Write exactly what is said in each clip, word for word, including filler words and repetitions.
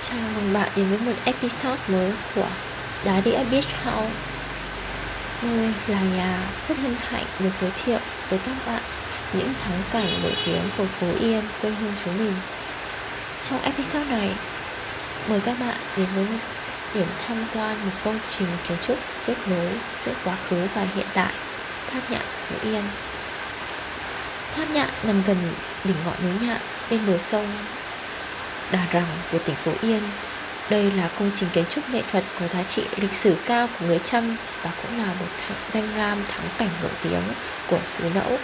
Chào mừng bạn đến với một episode mới của Đá Đĩa Beach House, nơi là nhà rất hân hạnh được giới thiệu tới các bạn những thắng cảnh nổi tiếng của Phú Yên, quê hương chúng mình. Trong episode này, mời các bạn đến với một điểm tham quan một công trình kiến trúc kết nối giữa quá khứ và hiện tại, Tháp Nhạn Phú Yên. Tháp Nhạn nằm gần đỉnh ngọn núi Nhạn bên bờ sông Đà Rằng của tỉnh Phú Yên. Đây là công trình kiến trúc nghệ thuật có giá trị lịch sử cao của người Chăm và cũng là một danh lam thắng cảnh nổi tiếng của xứ Nẫu.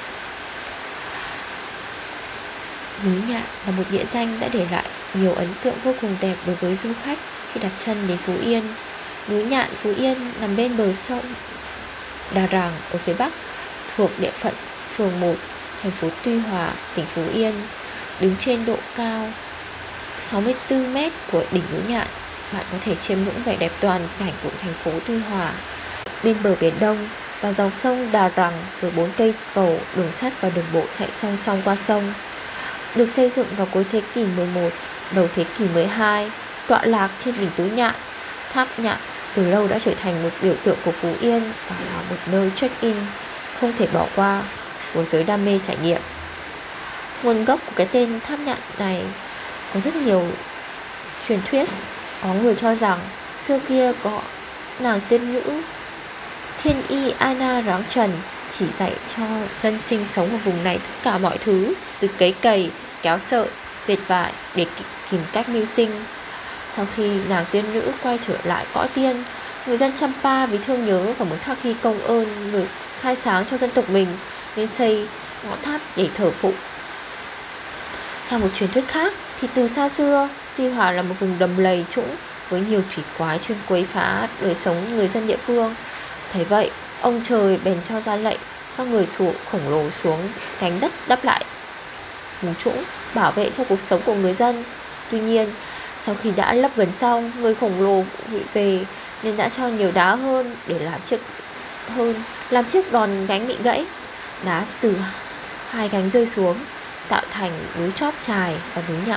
Núi Nhạn là một địa danh đã để lại nhiều ấn tượng vô cùng đẹp đối với du khách khi đặt chân đến Phú Yên. Núi Nhạn Phú Yên nằm bên bờ sông Đà Rằng ở phía bắc, thuộc địa phận phường một, thành phố Tuy Hòa, tỉnh Phú Yên. Đứng trên độ cao sáu mươi tư mét của đỉnh núi Nhạn, bạn có thể chiêm ngưỡng vẻ đẹp toàn cảnh của thành phố Tuy Hòa. Bên bờ biển Đông là dòng sông Đà Rằng với bốn cây cầu, đường sắt và đường bộ chạy song song qua sông. Được xây dựng vào cuối thế kỷ mười một, đầu thế kỷ mười hai, tọa lạc trên đỉnh núi Nhạn, Tháp Nhạn từ lâu đã trở thành một biểu tượng của Phú Yên và là một nơi check-in không thể bỏ qua của giới đam mê trải nghiệm. Nguồn gốc của cái tên Tháp Nhạn này có rất nhiều truyền thuyết. Có người cho rằng xưa kia có nàng tiên nữ Thiên Y Ana Ráng Trần chỉ dạy cho dân sinh sống ở vùng này tất cả mọi thứ, từ cấy cày, kéo sợi, dệt vải để tìm cách mưu sinh. Sau khi nàng tiên nữ quay trở lại cõi tiên, người dân Champa vì thương nhớ và muốn khắc ghi công ơn người khai sáng cho dân tộc mình nên xây ngọn tháp để thờ phụng. Theo một truyền thuyết khác thì từ xa xưa, Tuy Hòa là một vùng đầm lầy trũng với nhiều thủy quái chuyên quấy phá đời sống người dân địa phương. Thấy vậy, ông trời bèn cho ra lệnh cho người xuống khổng lồ xuống cánh đất đắp lại vùng trũng, bảo vệ cho cuộc sống của người dân. Tuy nhiên, sau khi đã lấp gần xong, người khổng lồ bị về nên đã cho nhiều đá hơn để làm chiếc hơn làm chiếc đòn gánh bị gãy. Đá từ hai gánh rơi xuống tạo thành núi Chóp Chài và núi Nhạn.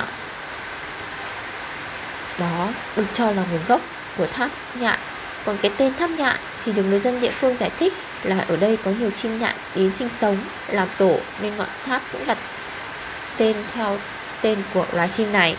Đó được cho là nguồn gốc của Tháp Nhạn. Còn cái tên Tháp Nhạn thì được người dân địa phương giải thích là ở đây có nhiều chim nhạn đến sinh sống làm tổ, nên ngọn tháp cũng đặt tên theo tên của loài chim này.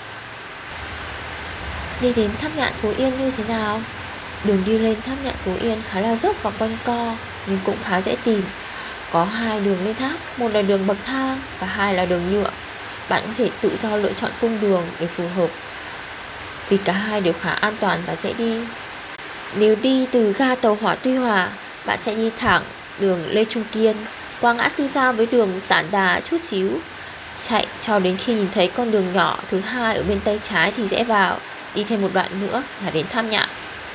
Đi đến Tháp Nhạn Phú Yên như thế nào? Đường đi lên Tháp Nhạn Phú Yên khá là dốc và quanh co, nhưng cũng khá dễ tìm. Có hai đường lên tháp, một là đường bậc thang và hai là đường nhựa. Bạn có thể tự do lựa chọn cung đường để phù hợp, vì cả hai đều khá an toàn và dễ đi. Nếu đi từ ga tàu hỏa Tuy Hòa, bạn sẽ đi thẳng đường Lê Trung Kiên, qua ngã tư giao với đường Tản Đà chút xíu, chạy cho đến khi nhìn thấy con đường nhỏ thứ hai ở bên tay trái thì rẽ vào, đi thêm một đoạn nữa là đến Tháp Nhạn.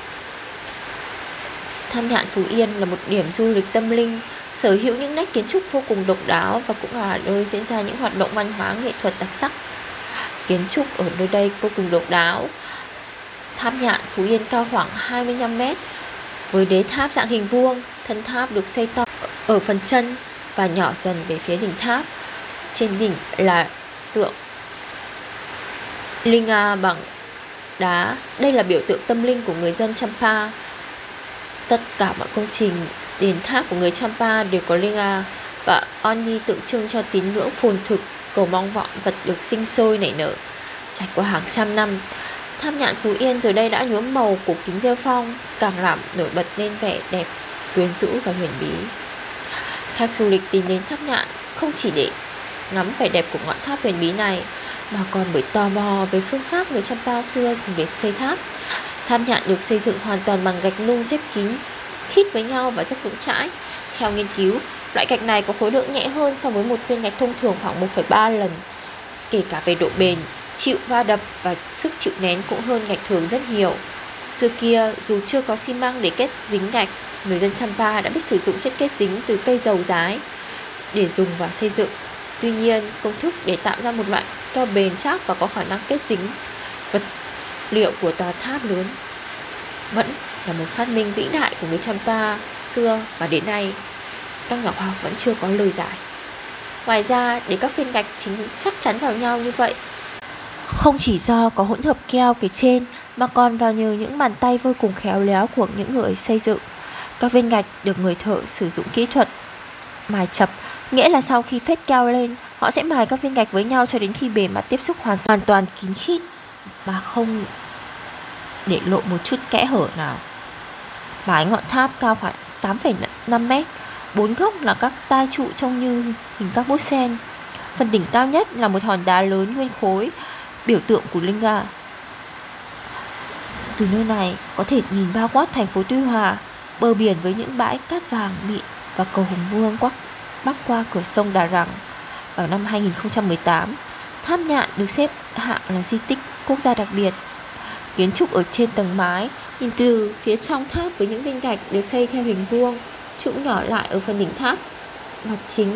Tháp Nhạn Phú Yên là một điểm du lịch tâm linh, sở hữu những nét kiến trúc vô cùng độc đáo và cũng là nơi diễn ra những hoạt động văn hóa nghệ thuật đặc sắc. Kiến trúc ở nơi đây vô cùng độc đáo. Tháp Nhạn Phú Yên cao khoảng hai mươi lăm mét, với đế tháp dạng hình vuông. Thân tháp được xây to ở phần chân và nhỏ dần về phía đỉnh tháp. Trên đỉnh là tượng Linga bằng đá. Đây là biểu tượng tâm linh của người dân Champa. Tất cả mọi công trình đền tháp của người Champa đều có Linga và Oni tượng trưng cho tín ngưỡng phồn thực, cầu mong vọng vật được sinh sôi nảy nở. Trải qua hàng trăm năm, Tháp Nhạn Phú Yên giờ đây đã nhuốm màu cổ kính rêu phong, càng làm nổi bật lên vẻ đẹp quyến rũ và huyền bí. Khách du lịch tìm đến Tháp Nhạn không chỉ để ngắm vẻ đẹp của ngọn tháp huyền bí này, mà còn bởi tò mò về phương pháp người Champa xưa dùng để xây tháp. Tháp Nhạn được xây dựng hoàn toàn bằng gạch nung xếp kín khít với nhau và rất vững chãi. Theo nghiên cứu, loại gạch này có khối lượng nhẹ hơn so với một viên gạch thông thường khoảng một phẩy ba lần. Kể cả về độ bền, chịu va đập và sức chịu nén cũng hơn gạch thường rất nhiều. Xưa kia, dù chưa có xi măng để kết dính gạch, người dân Champa đã biết sử dụng chất kết dính từ cây dầu rái để dùng vào xây dựng. Tuy nhiên, công thức để tạo ra một loại keo bền chắc và có khả năng kết dính vật liệu của tòa tháp lớn vẫn là một phát minh vĩ đại của người Champa xưa, và đến nay các nhà khoa học vẫn chưa có lời giải. Ngoài ra, để các viên gạch chính chắc chắn vào nhau như vậy, Không chỉ do có hỗn hợp keo kề trên mà còn vào nhờ những bàn tay vô cùng khéo léo của những người xây dựng. Các viên gạch được người thợ sử dụng kỹ thuật mài chập, nghĩa là sau khi phết keo lên, họ sẽ mài các viên gạch với nhau cho đến khi bề mặt tiếp xúc hoàn, hoàn toàn kín khít mà không để lộ một chút kẽ hở nào. Mái ngọn tháp cao khoảng tám phẩy năm mét, bốn góc là các tai trụ trông như hình các bút sen. Phần đỉnh cao nhất là một hòn đá lớn nguyên khối, biểu tượng của Linga. Từ nơi này có thể nhìn bao quát thành phố Tuy Hòa, bờ biển với những bãi cát vàng mịn và cầu Hùng Vương quắc bắc qua cửa sông Đà Răng. Vào năm hai nghìn không trăm mười tám, Tháp Nhạn được xếp hạng là di tích quốc gia đặc biệt. Kiến trúc ở trên tầng mái, nhìn từ phía trong tháp với những viên gạch được xây theo hình vuông, trụ nhỏ lại ở phần đỉnh tháp mặt chính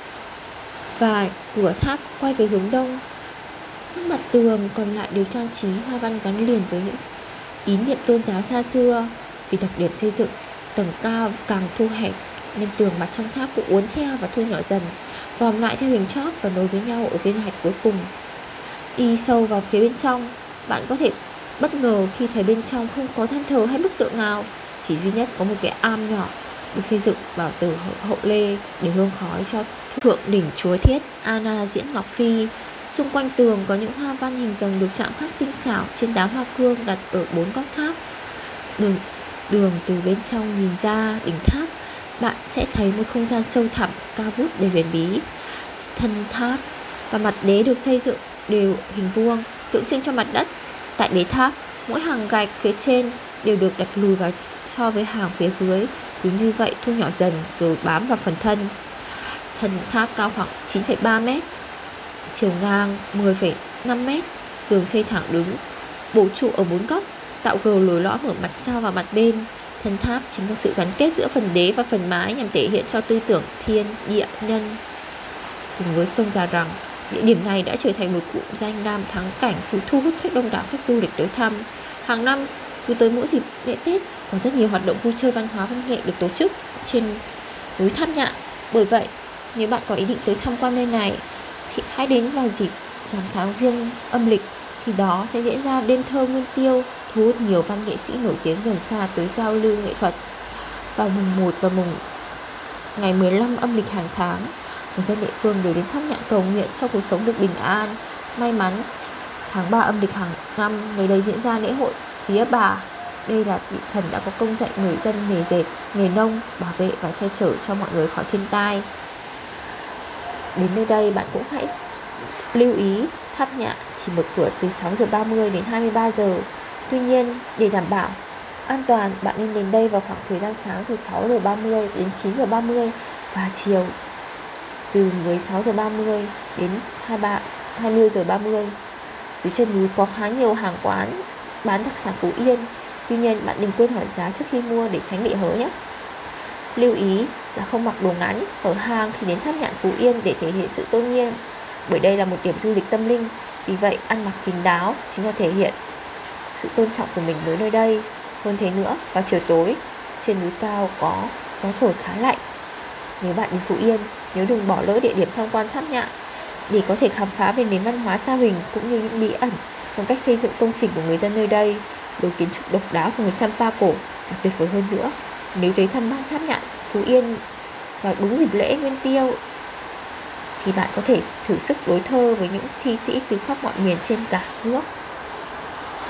và cửa tháp quay về hướng đông. Các mặt tường còn lại đều trang trí hoa văn gắn liền với những ý niệm tôn giáo xa xưa. Vì đặc điểm xây dựng tầng cao càng thu hẹp nên tường mặt trong tháp cũng uốn theo và thu nhỏ dần, vòm lại theo hình chóp và nối với nhau ở viên hạch cuối cùng. Đi sâu vào phía bên trong, bạn có thể bất ngờ khi thấy bên trong không có gian thờ hay bức tượng nào, chỉ duy nhất có một cái am nhỏ được xây dựng vào từ hậu Lê để hương khói cho thượng đỉnh chúa Thiết Anna Diễn Ngọc Phi. Xung quanh tường có những hoa văn hình rồng được chạm khắc tinh xảo trên đá hoa cương đặt ở bốn góc tháp. Đường, đường từ bên trong nhìn ra đỉnh tháp, bạn sẽ thấy một không gian sâu thẳm, cao vút đầy huyền bí. Thân tháp và mặt đế được xây dựng đều hình vuông, tượng trưng cho mặt đất. Tại đế tháp, mỗi hàng gạch phía trên đều được đặt lùi vào so với hàng phía dưới, cứ như vậy thu nhỏ dần rồi bám vào phần thân. Thân tháp cao khoảng chín phẩy ba mét, chiều ngang mười phẩy năm mét, tường xây thẳng đứng, bổ trụ ở bốn góc, tạo gầu lồi lõm ở mặt sau và mặt bên. Thân tháp chính là sự gắn kết giữa phần đế và phần mái nhằm thể hiện cho tư tưởng thiên, địa, nhân. Cùng với sông Đà Răng, địa điểm này đã trở thành một cụm danh lam thắng cảnh thu hút khách đông đảo khách du lịch tới thăm. Hàng năm, cứ tới mỗi dịp lễ Tết, có rất nhiều hoạt động vui chơi văn hóa văn nghệ được tổ chức trên núi Tháp Nhạn. Bởi vậy, nếu bạn có ý định tới tham quan nơi này thì hãy đến vào dịp rằm tháng Giêng âm lịch, khi đó sẽ diễn ra đêm thơ Nguyên Tiêu, thu hút nhiều văn nghệ sĩ nổi tiếng gần xa tới giao lưu nghệ thuật. Vào mùng một và mùng ngày mười lăm âm lịch hàng tháng, người dân địa phương đều đến Tháp Nhạn cầu nguyện cho cuộc sống được bình an, may mắn. Tháng ba âm lịch hàng năm, nơi đây diễn ra lễ hội Vía Bà. Đây là vị thần đã có công dạy người dân nghề dệt, nghề nông, bảo vệ và che chở cho mọi người khỏi thiên tai. Đến nơi đây, bạn cũng hãy lưu ý Tháp Nhạn chỉ mở cửa từ sáu giờ ba mươi đến hai mươi ba giờ. Tuy nhiên, để đảm bảo an toàn, bạn nên đến đây vào khoảng thời gian sáng từ sáu giờ ba mươi đến chín giờ ba mươi và chiều từ mười sáu giờ ba mươi đến hai mươi giờ ba mươi. Dưới chân núi có khá nhiều hàng quán bán đặc sản Phú Yên. Tuy nhiên, bạn đừng quên hỏi giá trước khi mua để tránh bị hớ nhé. Lưu ý là không mặc đồ ngắn, hở hang khi đến Tháp Nhạn Phú Yên để thể hiện sự tôn nghiêm, bởi đây là một điểm du lịch tâm linh. Vì vậy, ăn mặc kín đáo chính là thể hiện sự tôn trọng của mình với nơi đây. Hơn thế nữa, vào chiều tối, trên núi cao có gió thổi khá lạnh. Nếu bạn đến Phú Yên, nhớ đừng bỏ lỡ địa điểm tham quan Tháp Nhạn để có thể khám phá về nền văn hóa Sa Huỳnh cũng như những bí ẩn trong cách xây dựng công trình của người dân nơi đây. Lối kiến trúc độc đáo của người Champa cổ và tuyệt vời hơn nữa. Nếu tới thăm bang Tháp Nhạn Phú Yên vào đúng dịp lễ Nguyên Tiêu thì bạn có thể thử sức đối thơ với những thi sĩ từ khắp mọi miền trên cả nước.